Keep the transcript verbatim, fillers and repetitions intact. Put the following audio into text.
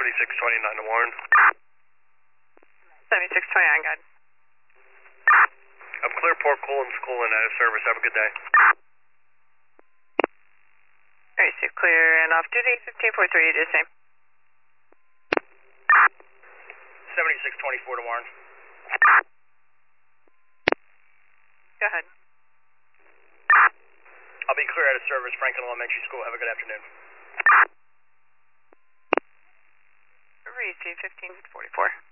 seventy-six twenty-nine to Warren. seventy-six twenty-nine, got it. I'm clear, Port Coolin, school and out of service. Have a good day. Alright, so clear and off duty, fifteen forty-three, you do the same. seventy-six twenty-four to Warren. Go ahead. I'll be clear out of service, Franklin Elementary School. Have a good afternoon. Read fifteen forty-four.